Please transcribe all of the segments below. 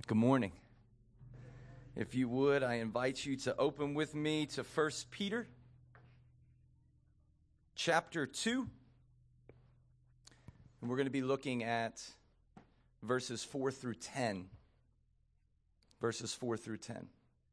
Good morning. If you would, I invite you to open with me to 1 Peter chapter 2. And we're going to be looking at verses 4 through 10. Verses 4 through 10.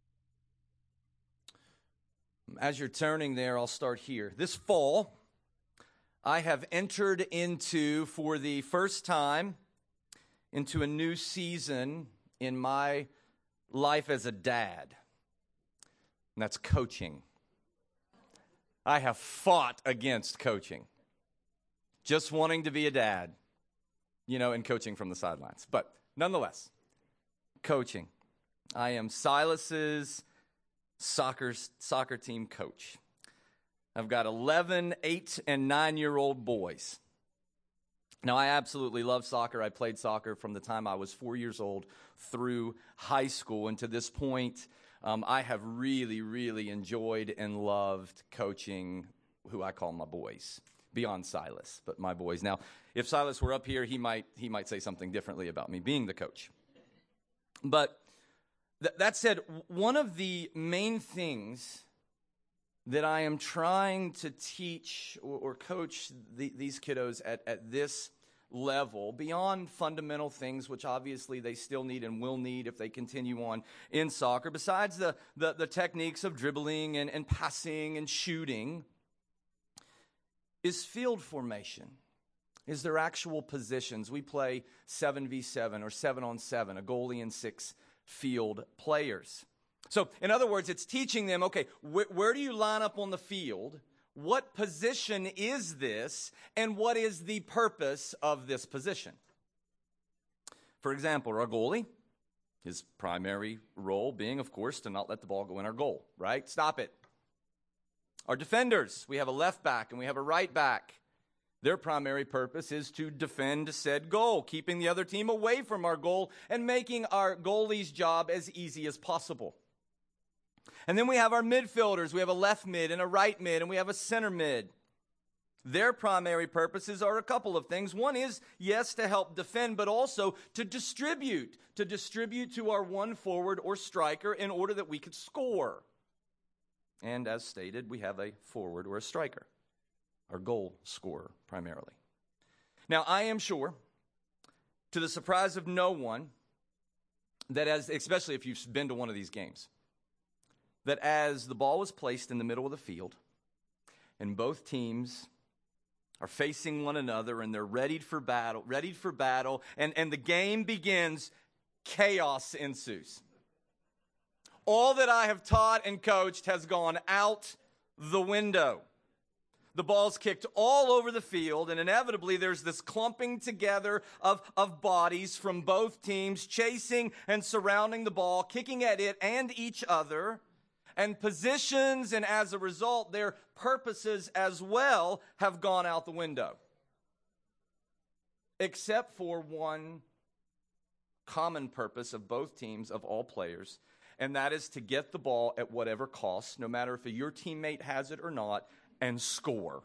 As you're turning there, I'll start here. This fall, I have entered into, for the first time, into a new season in my life as a dad, and that's coaching. I have fought against coaching, just wanting to be a dad, and coaching from the sidelines. But nonetheless, coaching. I am Silas's soccer team coach. I've got 11, 8, and 9-year-old boys. Now, I absolutely love soccer. I played soccer from the time I was 4 years old through high school. And to this point, I have really, really enjoyed and loved coaching who I call my boys, beyond Silas, but my boys. Now, if Silas were up here, he might say something differently about me being the coach. But that said, one of the main things that I am trying to teach or coach these kiddos at this level, beyond fundamental things, which obviously they still need and will need if they continue on in soccer, besides the techniques of dribbling and passing and shooting, is field formation. Is their actual positions. We play 7v7 or 7-on-7, a goalie and 6 field players. So, in other words, it's teaching them, okay, where do you line up on the field? What position is this? And what is the purpose of this position? For example, our goalie, his primary role being, of course, to not let the ball go in our goal, right? Stop it. Our defenders, we have a left back and we have a right back. Their primary purpose is to defend said goal, keeping the other team away from our goal and making our goalie's job as easy as possible. And then we have our midfielders. We have a left mid and a right mid, and we have a center mid. Their primary purposes are a couple of things. One is, yes, to help defend, but also to distribute to our one forward or striker in order that we could score. And as stated, we have a forward or a striker, our goal scorer primarily. Now, I am sure, to the surprise of no one, that especially if you've been to one of these games, that as the ball was placed in the middle of the field and both teams are facing one another and they're ready for battle, and the game begins, chaos ensues. All that I have taught and coached has gone out the window. The ball's kicked all over the field, and inevitably there's this clumping together of bodies from both teams, chasing and surrounding the ball, kicking at it and each other. And positions, and as a result, their purposes as well have gone out the window. Except for one common purpose of both teams, of all players, and that is to get the ball at whatever cost, no matter if your teammate has it or not, and score.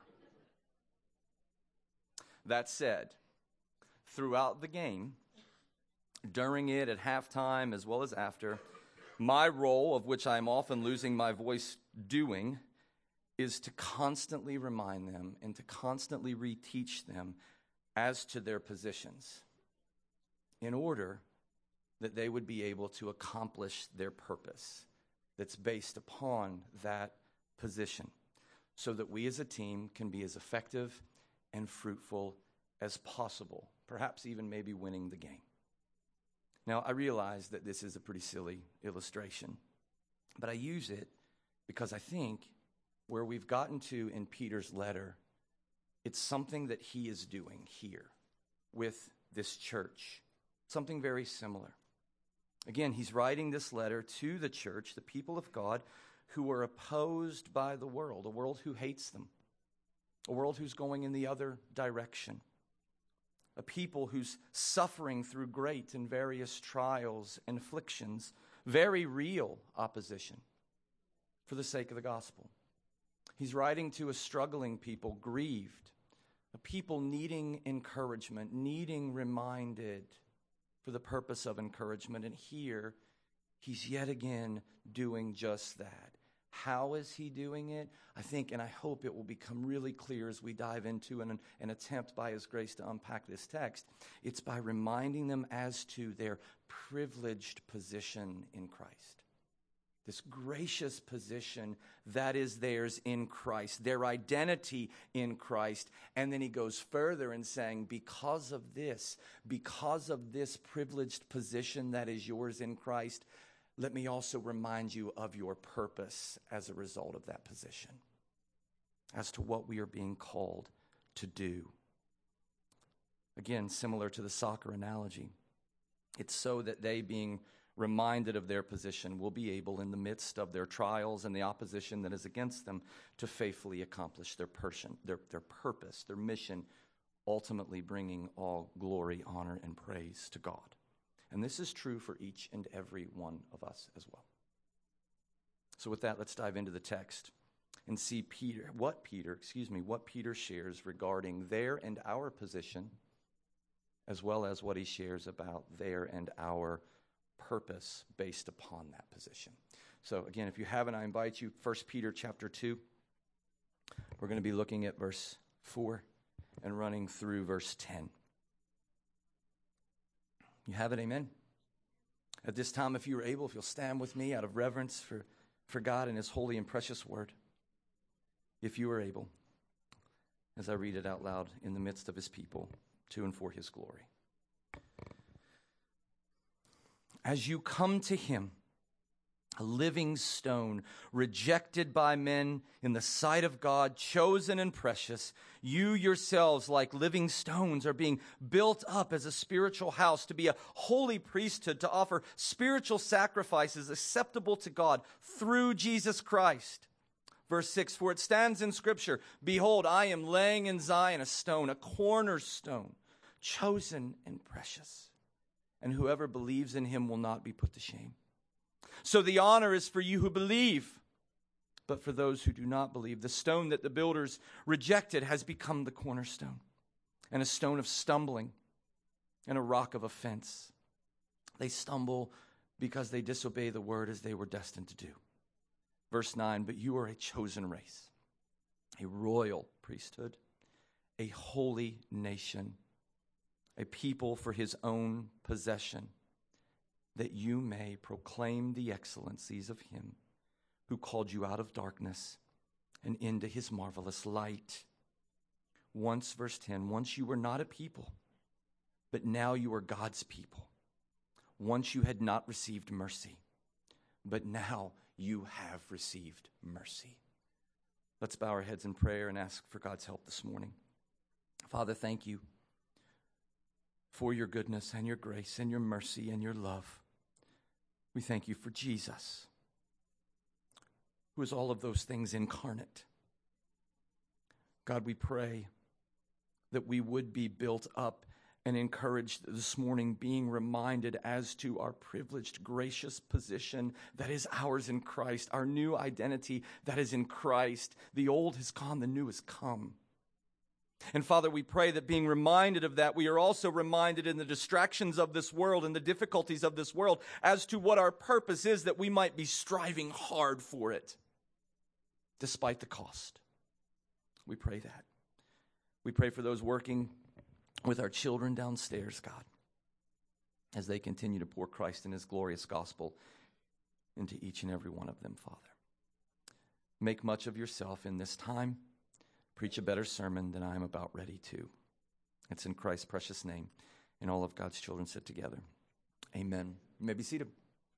That said, throughout the game, during it, at halftime, as well as after, my role, of which I'm often losing my voice doing, is to constantly remind them and to constantly reteach them as to their positions in order that they would be able to accomplish their purpose that's based upon that position, so that we as a team can be as effective and fruitful as possible, perhaps even maybe winning the game. Now, I realize that this is a pretty silly illustration, but I use it because I think where we've gotten to in Peter's letter, it's something that he is doing here with this church, something very similar. Again, he's writing this letter to the church, the people of God, who are opposed by the world, a world who hates them, a world who's going in the other direction. A people who's suffering through great and various trials and afflictions, very real opposition for the sake of the gospel. He's writing to a struggling people, grieved, a people needing encouragement, needing reminded, for the purpose of encouragement. And here, he's yet again doing just that. How is he doing it? I think, and I hope it will become really clear as we dive into an attempt by his grace to unpack this text. It's by reminding them as to their privileged position in Christ. This gracious position that is theirs in Christ, their identity in Christ. And then he goes further in saying, because of this privileged position that is yours in Christ, let me also remind you of your purpose as a result of that position, as to what we are being called to do. Again, similar to the soccer analogy, it's so that they, being reminded of their position, will be able, in the midst of their trials and the opposition that is against them, to faithfully accomplish their purpose, their mission, ultimately bringing all glory, honor, and praise to God. And this is true for each and every one of us as well. So with that, let's dive into the text and see what Peter shares regarding their and our position, as well as what he shares about their and our purpose based upon that position. So again, if you haven't, I invite you, 1 Peter chapter 2. We're going to be looking at verse 4 and running through verse 10. You have it, amen? At this time, if you are able, if you'll stand with me out of reverence for God and his holy and precious word. If you are able, as I read it out loud in the midst of his people, to and for his glory. As you come to him, a living stone, rejected by men in the sight of God, chosen and precious, you yourselves, like living stones, are being built up as a spiritual house to be a holy priesthood, to offer spiritual sacrifices acceptable to God through Jesus Christ. Verse 6, for it stands in Scripture, behold, I am laying in Zion a stone, a cornerstone, chosen and precious, and whoever believes in him will not be put to shame. So the honor is for you who believe, but for those who do not believe, the stone that the builders rejected has become the cornerstone, and a stone of stumbling, and a rock of offense. They stumble because they disobey the word as they were destined to do. Verse 9, but you are a chosen race, a royal priesthood, a holy nation, a people for his own possession, that you may proclaim the excellencies of him who called you out of darkness and into his marvelous light. Once, verse 10, once you were not a people, but now you are God's people. Once you had not received mercy, but now you have received mercy. Let's bow our heads in prayer and ask for God's help this morning. Father, thank you for your goodness and your grace and your mercy and your love. We thank you for Jesus, who is all of those things incarnate. God, we pray that we would be built up and encouraged this morning, being reminded as to our privileged, gracious position that is ours in Christ, our new identity that is in Christ. The old has gone, the new has come. And Father, we pray that being reminded of that, we are also reminded in the distractions of this world and the difficulties of this world as to what our purpose is, that we might be striving hard for it, despite the cost. We pray that. We pray for those working with our children downstairs, God, as they continue to pour Christ and his glorious gospel into each and every one of them, Father. Make much of yourself in this time. Preach a better sermon than I am about ready to. It's in Christ's precious name. And all of God's children sit together. Amen. You may be seated.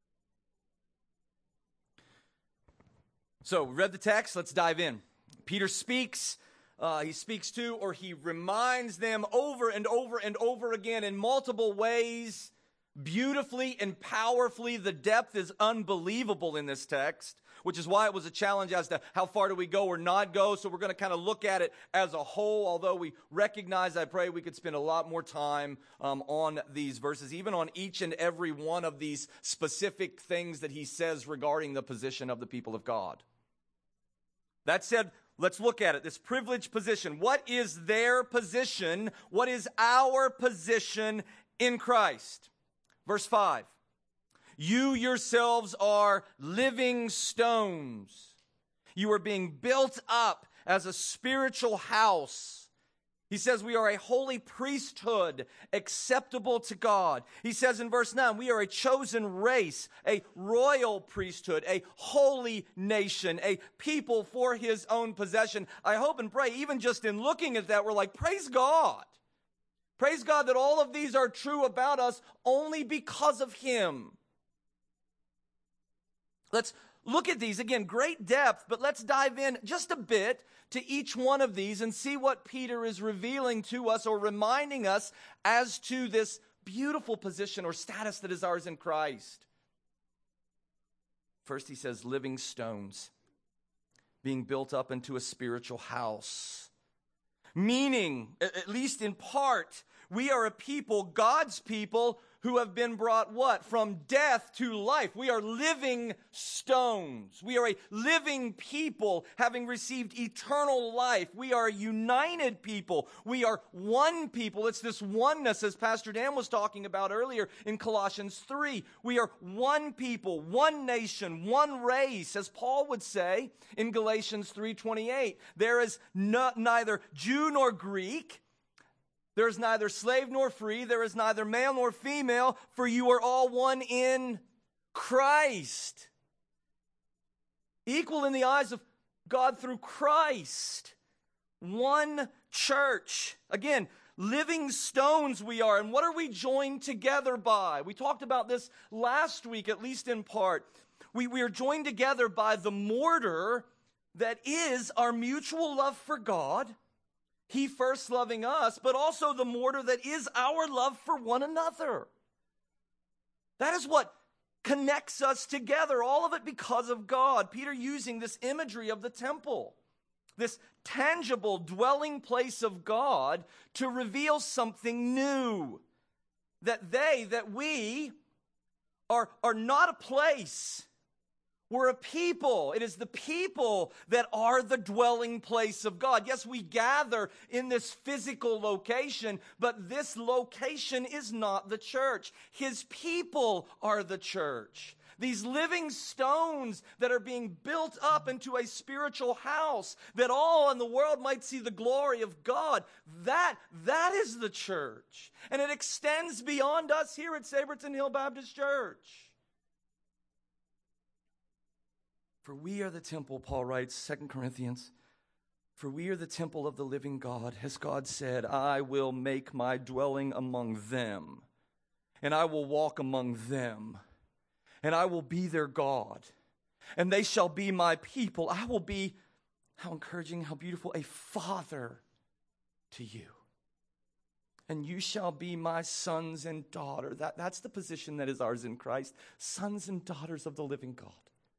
So, we read the text. Let's dive in. Peter speaks. He speaks to, or he reminds them over and over and over again in multiple ways, beautifully and powerfully. The depth is unbelievable in this text, which is why it was a challenge as to how far do we go or not go. So we're going to kind of look at it as a whole, although we recognize, I pray we could spend a lot more time on these verses, even on each and every one of these specific things that he says regarding the position of the people of God. That said, let's look at it. This privileged position. What is their position? What is our position in Christ? Verse 5. You yourselves are living stones. You are being built up as a spiritual house. He says we are a holy priesthood acceptable to God. He says in verse 9, we are a chosen race, a royal priesthood, a holy nation, a people for his own possession. I hope and pray, even just in looking at that, we're like, praise God. Praise God that all of these are true about us only because of him. Let's look at these. Again, great depth, but let's dive in just a bit to each one of these and see what Peter is revealing to us or reminding us as to this beautiful position or status that is ours in Christ. First, he says, living stones, being built up into a spiritual house. Meaning, at least in part, we are a people, God's people, who have been brought what? From death to life. We are living stones. We are a living people having received eternal life. We are a united people. We are one people. It's this oneness, as Pastor Dan was talking about earlier in Colossians 3. We are one people, one nation, one race, as Paul would say in Galatians 3:28. There is neither Jew nor Greek. There is neither slave nor free. There is neither male nor female, for you are all one in Christ. Equal in the eyes of God through Christ. One church. Again, living stones we are. And what are we joined together by? We talked about this last week, at least in part. We are joined together by the mortar that is our mutual love for God. He first loving us, but also the mortar that is our love for one another. That is what connects us together, all of it because of God. Peter using this imagery of the temple, this tangible dwelling place of God to reveal something new. That we are not a place. We're a people. It is the people that are the dwelling place of God. Yes, we gather in this physical location, but this location is not the church. His people are the church. These living stones that are being built up into a spiritual house, that all in the world might see the glory of God. That is the church. And it extends beyond us here at Saberton Hill Baptist Church. For we are the temple, Paul writes, 2 Corinthians, for we are the temple of the living God. As God said, I will make my dwelling among them, and I will walk among them, and I will be their God, and they shall be my people. I will be, how encouraging, how beautiful, a father to you. And you shall be my sons and daughters. That's the position that is ours in Christ, sons and daughters of the living God,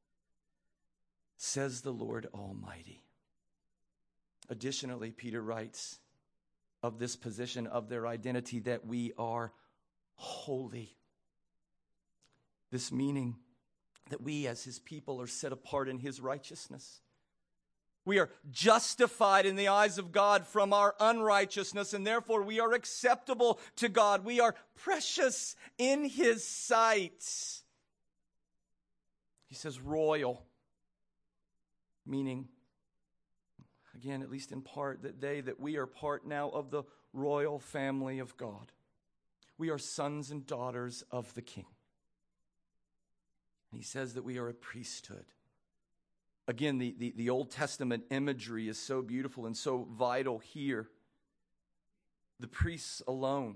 says the Lord Almighty. Additionally, Peter writes of this position of their identity that we are holy. This meaning that we as his people are set apart in his righteousness. We are justified in the eyes of God from our unrighteousness, and therefore we are acceptable to God. We are precious in his sight. He says royal. Meaning, again, at least in part, that we are part now of the royal family of God. We are sons and daughters of the King. And he says that we are a priesthood. Again, the Old Testament imagery is so beautiful and so vital here. The priests alone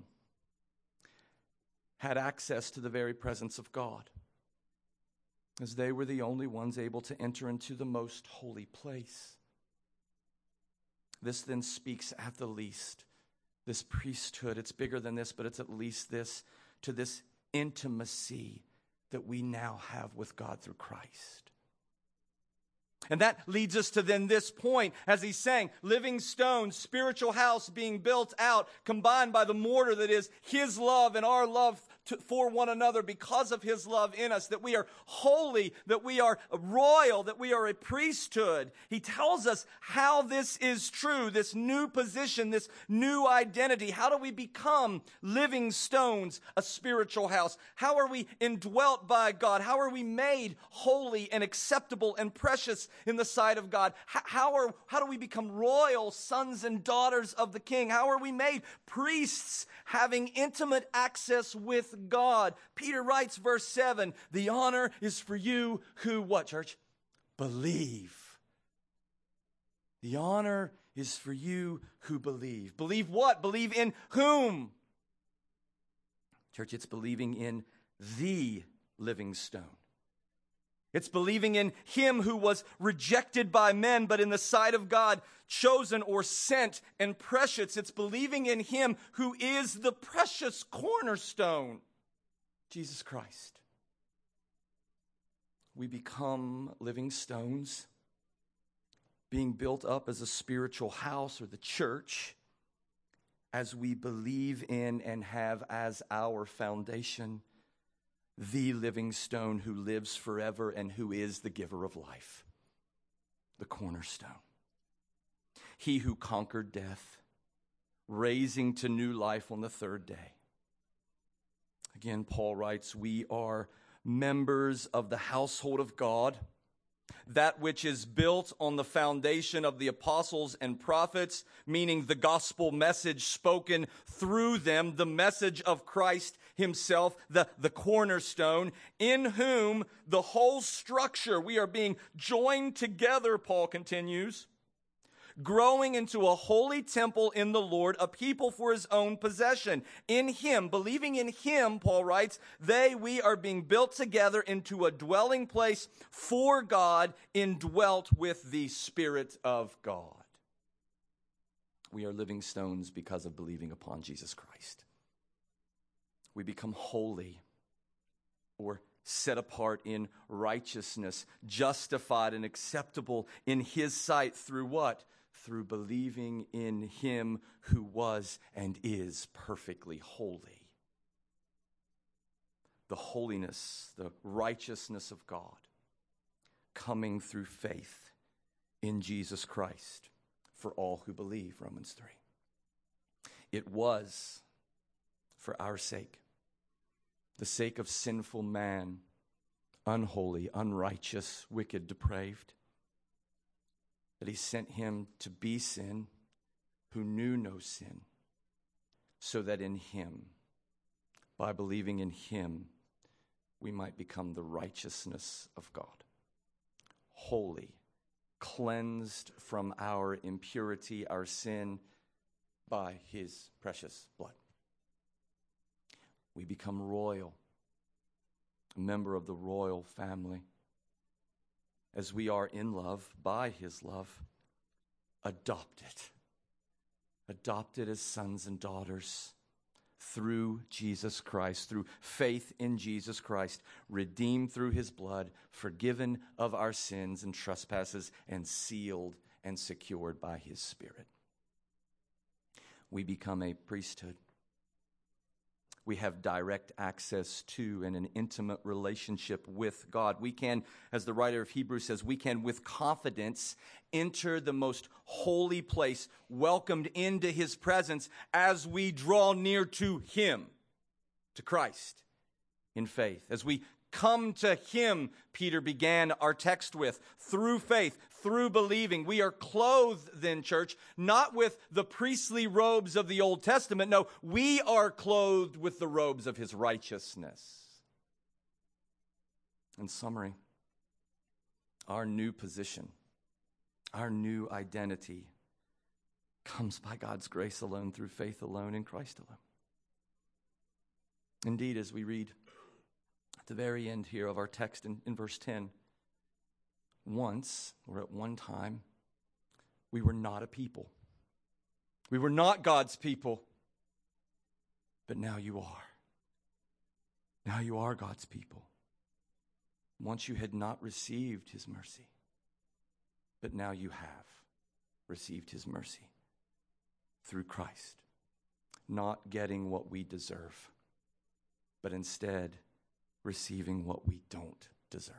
had access to the very presence of God, as they were the only ones able to enter into the most holy place. This then speaks at the least, this priesthood, it's bigger than this, but it's at least this, to this intimacy that we now have with God through Christ. And that leads us to then this point, as he's saying, living stones, spiritual house being built out, combined by the mortar that is his love and our love for one another because of his love in us, that we are holy, that we are royal, that we are a priesthood. He tells us how this is true, this new position, this new identity. How do we become living stones, a spiritual house? How are we indwelt by God? How are we made holy and acceptable and precious in the sight of God? How do we become royal sons and daughters of the King? How are we made priests having intimate access with God? Peter writes, verse 7, the honor is for you who, what, church? Believe. The honor is for you who believe. Believe what? Believe in whom? Church, it's believing in the living stone. It's believing in him who was rejected by men, but in the sight of God, chosen or sent and precious. It's believing in him who is the precious cornerstone, Jesus Christ. We become living stones, being built up as a spiritual house or the church, as we believe in and have as our foundation the living stone who lives forever and who is the giver of life, the cornerstone. He who conquered death, raising to new life on the third day. Again, Paul writes, we are members of the household of God, that which is built on the foundation of the apostles and prophets, meaning the gospel message spoken through them, the message of Christ himself, the cornerstone, in whom the whole structure, we are being joined together, Paul continues, growing into a holy temple in the Lord, a people for his own possession. In him, believing in him, Paul writes, we are being built together into a dwelling place for God, indwelt with the Spirit of God. We are living stones because of believing upon Jesus Christ. We become holy or set apart in righteousness, justified and acceptable in his sight through what? Through believing in him who was and is perfectly holy. The holiness, the righteousness of God coming through faith in Jesus Christ for all who believe, Romans 3. It was for our sake, the sake of sinful man, unholy, unrighteous, wicked, depraved, that he sent him to be sin who knew no sin, so that in him, by believing in him, we might become the righteousness of God. Holy, cleansed from our impurity, our sin, by his precious blood. We become royal, a member of the royal family, as we are in love, by his love, adopted as sons and daughters through Jesus Christ, through faith in Jesus Christ, redeemed through his blood, forgiven of our sins and trespasses, and sealed and secured by his Spirit. We become a priesthood. We have direct access to and an intimate relationship with God. We can, as the writer of Hebrews says, we can with confidence enter the most holy place, welcomed into his presence as we draw near to him, to Christ, in faith. As we come to him, Peter began our text with, through faith, through believing. We are clothed then, church, not with the priestly robes of the Old Testament. No, we are clothed with the robes of his righteousness. In summary, our new position, our new identity comes by God's grace alone, through faith alone, in Christ alone. Indeed, as we read at the very end here of our text in verse 10, once, or at one time, we were not a people. We were not God's people. But now you are. Now you are God's people. Once you had not received his mercy, but now you have received his mercy through Christ, not getting what we deserve, but instead receiving what we don't deserve.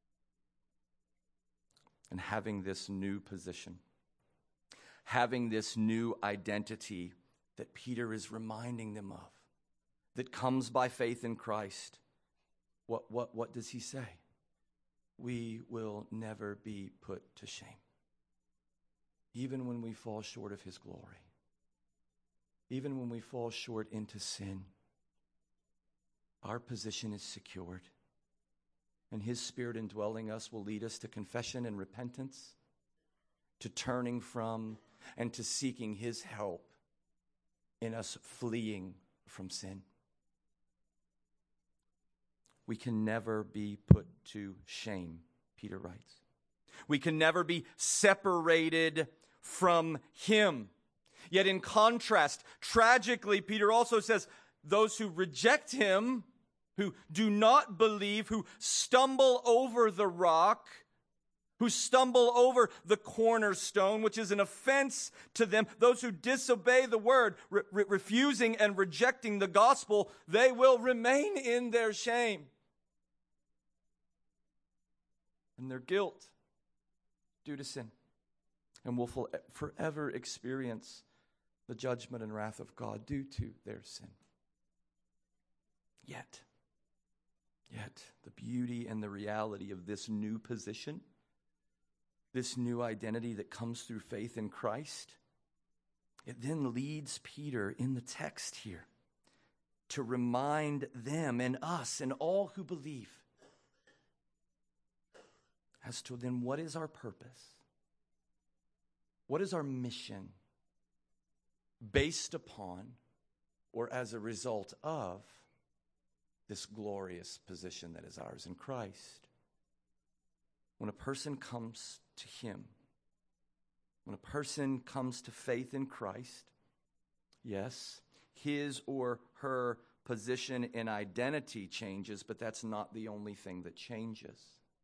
And having this new position, having this new identity that Peter is reminding them of, that comes by faith in Christ, what does he say? We will never be put to shame, even when we fall short of his glory, even when we fall short into sin. Our position is secured, and his Spirit indwelling us will lead us to confession and repentance, to turning from and to seeking his help in us fleeing from sin. We can never be put to shame, Peter writes. We can never be separated from him. Yet in contrast, tragically, Peter also says, those who reject him, who do not believe, who stumble over the rock, who stumble over the cornerstone, which is an offense to them, those who disobey the word, refusing and rejecting the gospel, they will remain in their shame and their guilt due to sin, and will forever experience the judgment and wrath of God due to their sin. Yet, the beauty and the reality of this new position, this new identity that comes through faith in Christ, it then leads Peter in the text here to remind them and us and all who believe as to then what is our purpose? What is our mission based upon or as a result of this glorious position that is ours in Christ? When a person comes to him, when a person comes to faith in Christ, yes, his or her position and identity changes, but that's not the only thing that changes.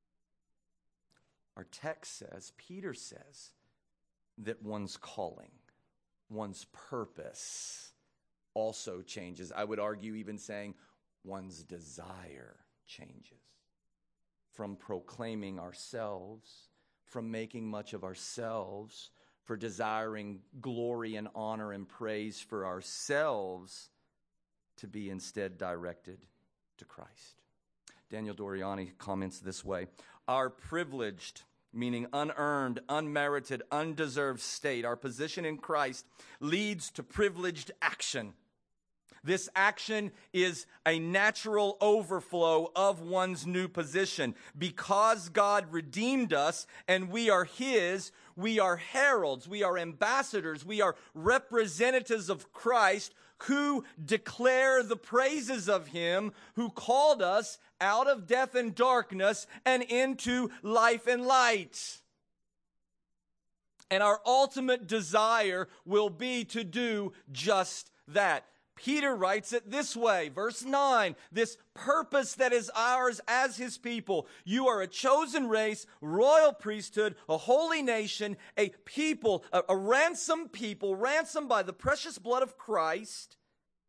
Our text says, Peter says, that one's calling, one's purpose also changes. I would argue even saying one's desire changes. From proclaiming ourselves, from making much of ourselves, for desiring glory and honor and praise for ourselves, to be instead directed to Christ. Daniel Doriani comments this way: our privileged, meaning unearned, unmerited, undeserved state, our position in Christ, leads to privileged action. This action is a natural overflow of one's new position. Because God redeemed us and we are his, we are heralds, we are ambassadors, we are representatives of Christ who declare the praises of him who called us out of death and darkness and into life and light. And our ultimate desire will be to do just that. Peter writes it this way, verse 9, this purpose that is ours as his people. You are a chosen race, royal priesthood, a holy nation, a people, a ransomed people, ransomed by the precious blood of Christ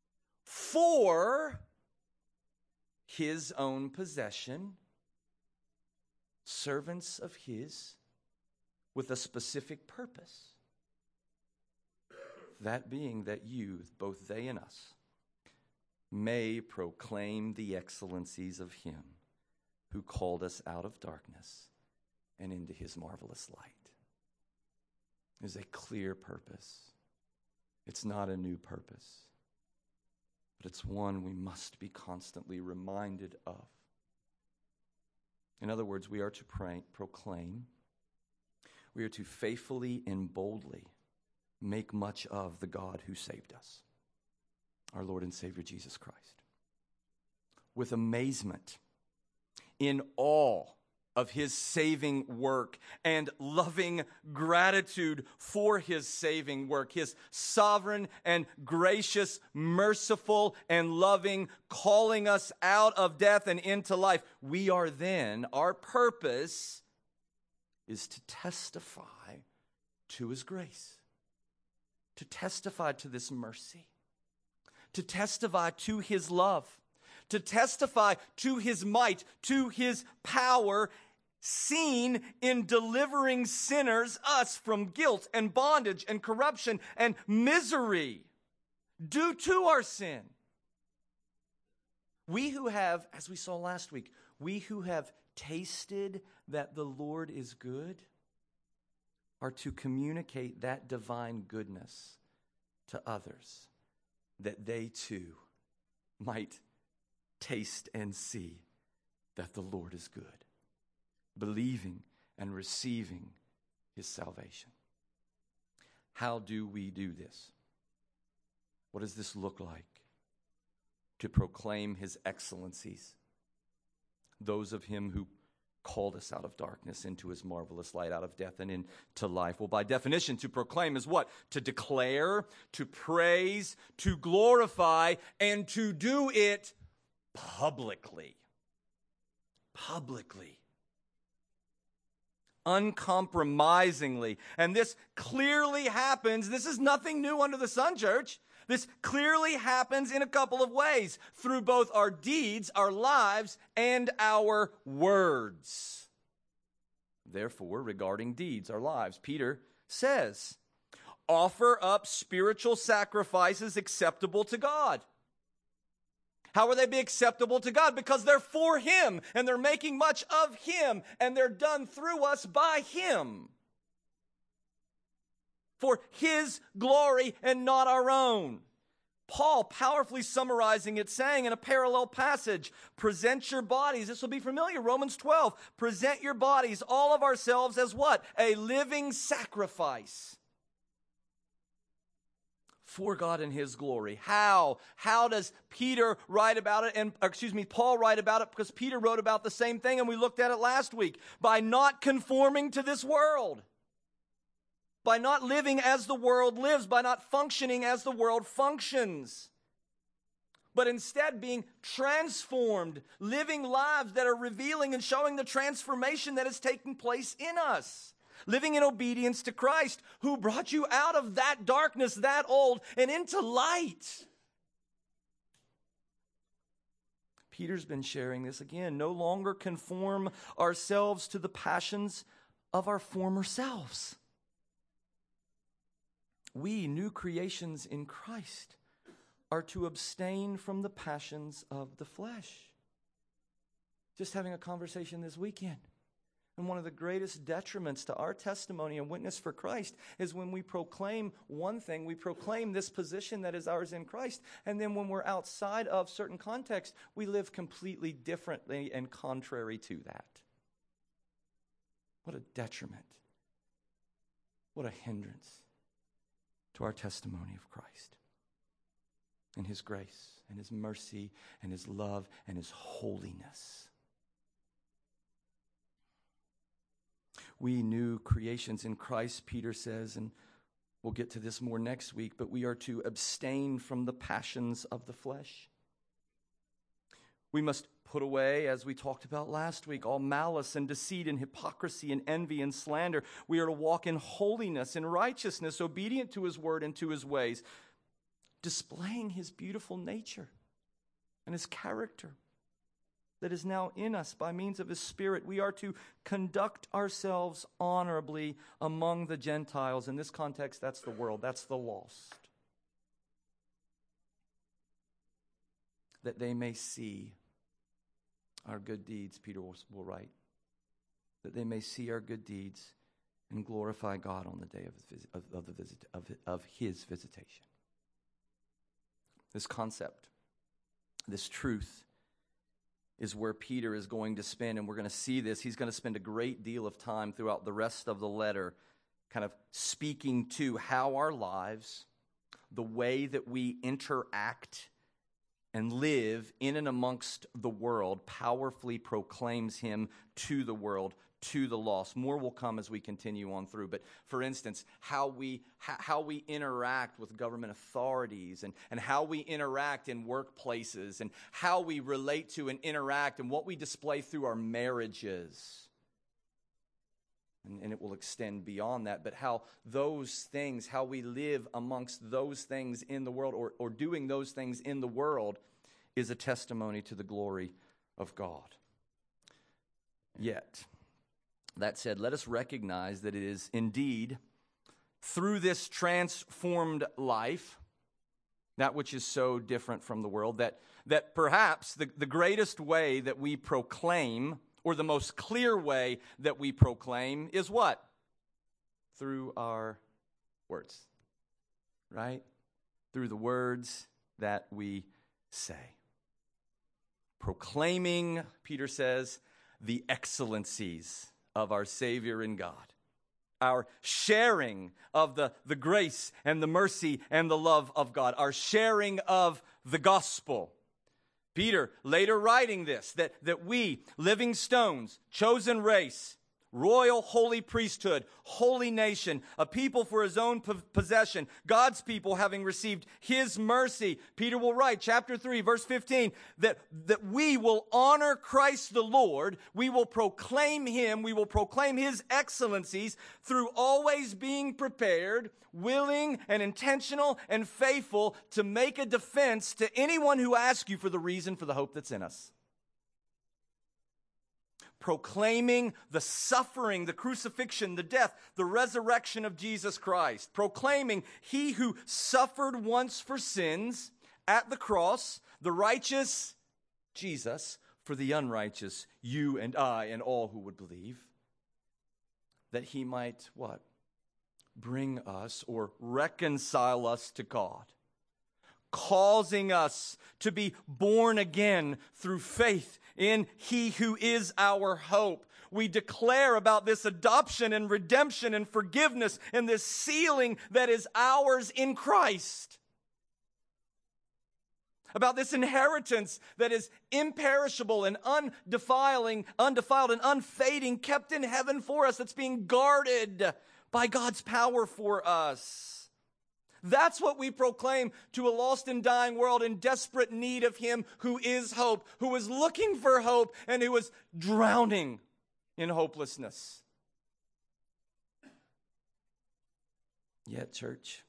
for his own possession, servants of his with a specific purpose. That being that you, both they and us, may proclaim the excellencies of him who called us out of darkness and into his marvelous light. There's a clear purpose. It's not a new purpose, but it's one we must be constantly reminded of. In other words, we are to proclaim, we are to faithfully and boldly make much of the God who saved us, our Lord and Savior Jesus Christ. With amazement, in awe of his saving work and loving gratitude for his saving work, his sovereign and gracious, merciful and loving, calling us out of death and into life, we are then, our purpose is to testify to his grace, to testify to this mercy, to testify to his love, to testify to his might, to his power, seen in delivering sinners, us, from guilt and bondage and corruption and misery due to our sin. We who have, as we saw last week, we who have tasted that the Lord is good are to communicate that divine goodness to others, that they too might taste and see that the Lord is good, believing and receiving his salvation. How do we do this? What does this look like? To proclaim his excellencies, those of him who called us out of darkness into his marvelous light, out of death and into life. Well, by definition, to proclaim is what? To declare, to praise, to glorify, and to do it publicly. Publicly. Uncompromisingly. And this clearly happens. This is nothing new under the sun, church. This clearly happens in a couple of ways, through both our deeds, our lives, and our words. Therefore, regarding deeds, our lives, Peter says, offer up spiritual sacrifices acceptable to God. How will they be acceptable to God? Because they're for him, and they're making much of him, and they're done through us by him. For his glory and not our own. Paul powerfully summarizing it, saying in a parallel passage, present your bodies. This will be familiar, Romans 12. Present your bodies, all of ourselves, as what? A living sacrifice. For God and his glory. How? How does Peter write about it? Paul write about it, because Peter wrote about the same thing, and we looked at it last week. By not conforming to this world. By not living as the world lives, by not functioning as the world functions, but instead being transformed, living lives that are revealing and showing the transformation that is taking place in us, living in obedience to Christ, who brought you out of that darkness, that old, and into light. Peter's been sharing this again. No longer conform ourselves to the passions of our former selves. We, new creations in Christ, are to abstain from the passions of the flesh. Just having a conversation this weekend. And one of the greatest detriments to our testimony and witness for Christ is when we proclaim one thing, we proclaim this position that is ours in Christ, and then when we're outside of certain context, we live completely differently and contrary to that. What a detriment. What a hindrance to our testimony of Christ and his grace and his mercy and his love and his holiness. We new creations in Christ, Peter says, and we'll get to this more next week, but we are to abstain from the passions of the flesh. We must put away, as we talked about last week, all malice and deceit and hypocrisy and envy and slander. We are to walk in holiness and righteousness, obedient to his word and to his ways, displaying his beautiful nature and his character that is now in us by means of his Spirit. We are to conduct ourselves honorably among the Gentiles. In this context, that's the world, that's the lost. That they may see our good deeds, Peter will write, that they may see our good deeds and glorify God on the day of his visitation. This concept, this truth, is where Peter is going to spend, and we're going to see this. He's going to spend a great deal of time throughout the rest of the letter kind of speaking to how our lives, the way that we interact and live in and amongst the world, powerfully proclaims him to the world, to the lost. More will come as we continue on through. But for instance, how we interact with government authorities and how we interact in workplaces and how we relate to and interact and what we display through our marriages. And it will extend beyond that, but how those things, how we live amongst those things in the world or doing those things in the world is a testimony to the glory of God. Yet, that said, let us recognize that it is indeed through this transformed life, that which is so different from the world, that perhaps the greatest way that we proclaim, or the most clear way that we proclaim, is what? Through our words, right? Through the words that we say. Proclaiming, Peter says, the excellencies of our Savior in God. Our sharing of the grace and the mercy and the love of God. Our sharing of the gospel. Peter later writing this, that we, living stones, chosen race, royal holy priesthood, holy nation, a people for his own possession, God's people having received his mercy. Peter will write, chapter 3, verse 15, that we will honor Christ the Lord. We will proclaim him. We will proclaim his excellencies through always being prepared, willing and intentional and faithful to make a defense to anyone who asks you for the reason for the hope that's in us. Proclaiming the suffering, the crucifixion, the death, the resurrection of Jesus Christ. Proclaiming he who suffered once for sins at the cross, the righteous Jesus for the unrighteous, you and I and all who would believe. That he might, what? Bring us or reconcile us to God. Causing us to be born again through faith in he who is our hope. We declare about this adoption and redemption and forgiveness and this sealing that is ours in Christ. About this inheritance that is imperishable and undefiled and unfading, kept in heaven for us, that's being guarded by God's power for us. That's what we proclaim to a lost and dying world in desperate need of him who is hope, who is looking for hope, and who is drowning in hopelessness. Yet, church,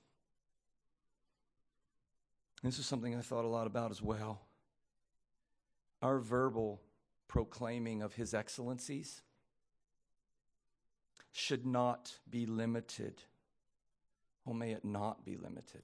this is something I thought a lot about as well. Our verbal proclaiming of his excellencies should not be limited. Oh, may it not be limited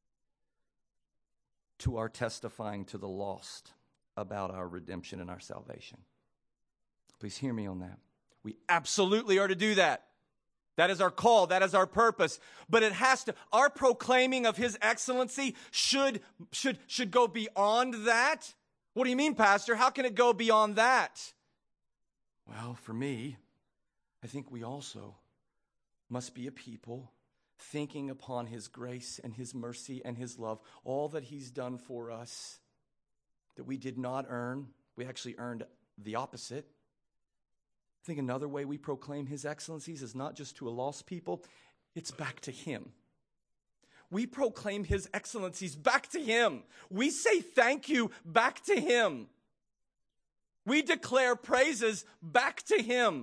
to our testifying to the lost about our redemption and our salvation. Please hear me on that. We absolutely are to do that. That is our call. That is our purpose. But it has to, our proclaiming of his excellency should go beyond that. What do you mean, Pastor? How can it go beyond that? Well, for me, I think we also must be a people thinking upon his grace and his mercy and his love, all that he's done for us that we did not earn. We actually earned the opposite. I think another way we proclaim his excellencies is not just to a lost people, it's back to him. We proclaim his excellencies back to him. We say thank you back to him. We declare praises back to him.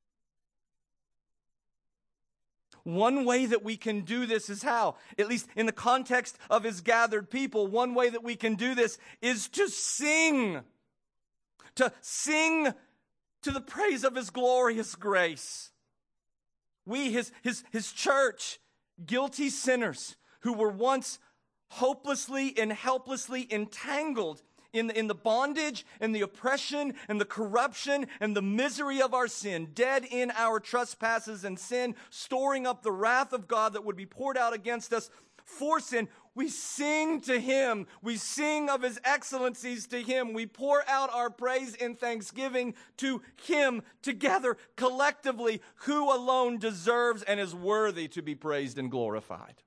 One way that we can do this is how? At least in the context of his gathered people, one way that we can do this is to sing. To sing to the praise of his glorious grace. We, his church, guilty sinners who were once hopelessly and helplessly entangled in the bondage and the oppression and the corruption and the misery of our sin, dead in our trespasses and sin, storing up the wrath of God that would be poured out against us for sin. We sing to him. We sing of his excellencies to him. We pour out our praise in thanksgiving to him together, collectively, who alone deserves and is worthy to be praised and glorified.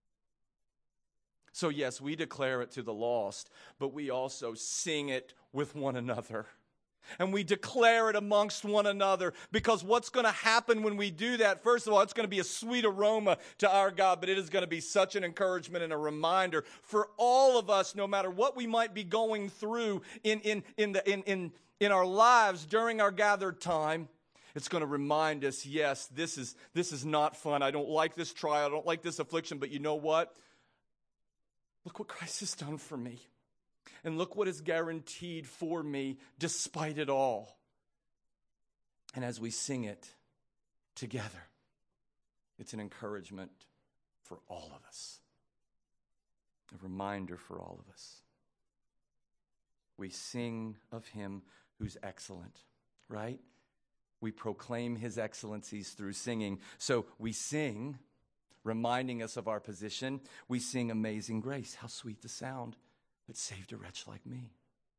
So yes, we declare it to the lost, but we also sing it with one another. And we declare it amongst one another, because what's going to happen when we do that? First of all, it's going to be a sweet aroma to our God, but it is going to be such an encouragement and a reminder for all of us, no matter what we might be going through in our lives during our gathered time. It's going to remind us, yes, this is not fun. I don't like this trial. I don't like this affliction, but you know what? Look what Christ has done for me. And look what is guaranteed for me despite it all. And as we sing it together, it's an encouragement for all of us. A reminder for all of us. We sing of him who's excellent, right? We proclaim his excellencies through singing. So we sing, reminding us of our position. We sing Amazing Grace. How sweet the sound that saved a wretch like me.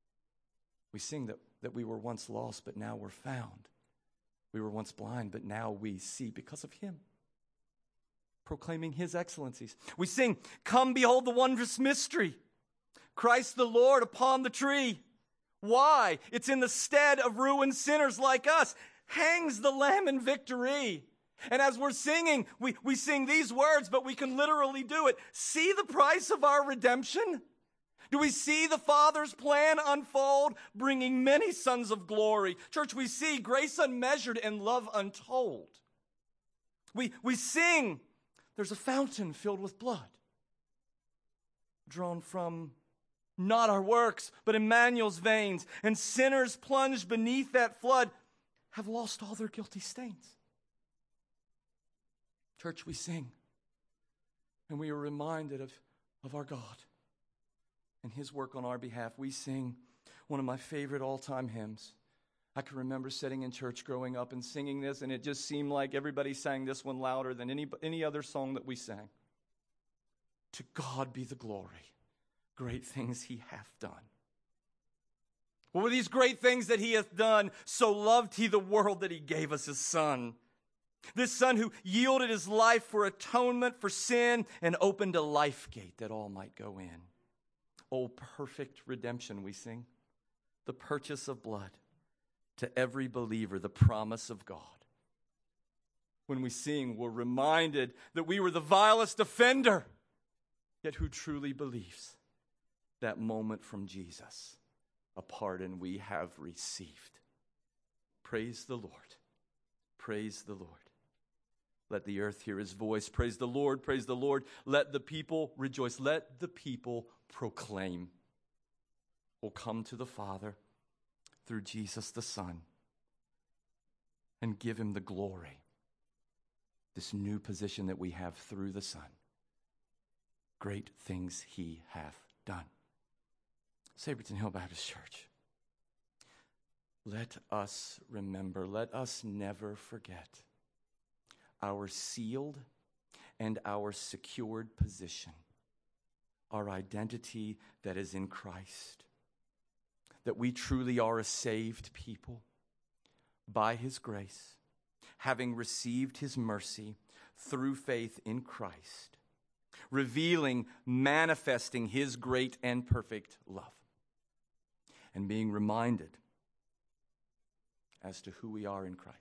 We sing that we were once lost, but now we're found. We were once blind, but now we see because of him. Proclaiming his excellencies. We sing, come behold the wondrous mystery. Christ the Lord upon the tree. Why? It's in the stead of ruined sinners like us. Hangs the Lamb in victory. And as we're singing, we sing these words, but we can literally do it. See the price of our redemption? Do we see the Father's plan unfold, bringing many sons of glory? Church, we see grace unmeasured and love untold. We sing, there's a fountain filled with blood, drawn from not our works, but Emmanuel's veins. And sinners plunged beneath that flood have lost all their guilty stains. Church, we sing, and we are reminded of our God and his work on our behalf. We sing one of my favorite all-time hymns. I can remember sitting in church growing up and singing this, and it just seemed like everybody sang this one louder than any other song that we sang. To God be the glory, great things he hath done. What were these great things that he hath done? So loved he the world that he gave us his Son. This Son who yielded his life for atonement for sin and opened a life gate that all might go in. Oh, perfect redemption, we sing. The purchase of blood to every believer, the promise of God. When we sing, we're reminded that we were the vilest offender, yet who truly believes that moment from Jesus, a pardon we have received. Praise the Lord. Praise the Lord. Let the earth hear his voice. Praise the Lord. Praise the Lord. Let the people rejoice. Let the people proclaim. We'll come to the Father through Jesus the Son and give him the glory. This new position that we have through the Son. Great things he hath done. Saberton Hill Baptist Church, let us remember, let us never forget our sealed and our secured position, our identity that is in Christ, that we truly are a saved people by his grace, having received his mercy through faith in Christ, revealing, manifesting his great and perfect love, and being reminded as to who we are in Christ.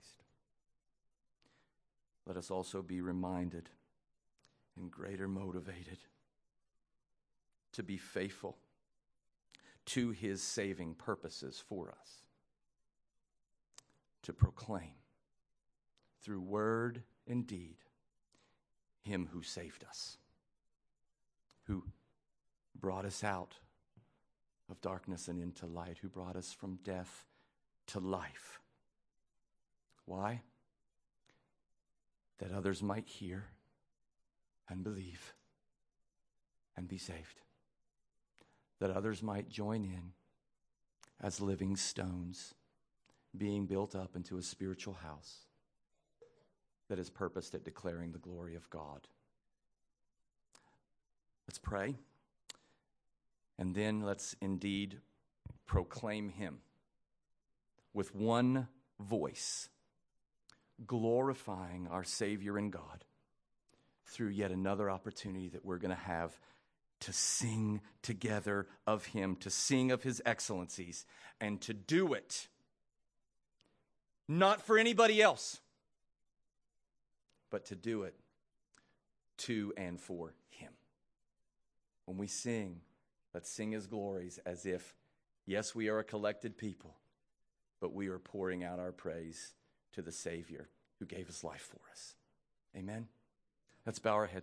Let us also be reminded and greater motivated to be faithful to his saving purposes for us, to proclaim through word and deed him who saved us, who brought us out of darkness and into light, who brought us from death to life. Why? That others might hear and believe and be saved. That others might join in as living stones, being built up into a spiritual house that is purposed at declaring the glory of God. Let's pray, and then let's indeed proclaim him with one voice, glorifying our Savior and God through yet another opportunity that we're going to have to sing together of him, to sing of his excellencies, and to do it not for anybody else, but to do it to and for him. When we sing, let's sing his glories as if, yes, we are a collected people, but we are pouring out our praise to the Savior who gave his life for us. Amen? Let's bow our heads.